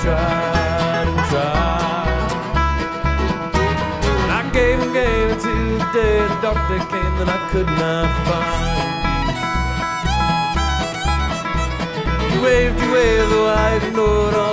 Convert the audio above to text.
tried and tried. And I gave it till the day the doctor came that I could not find. You waved the white note on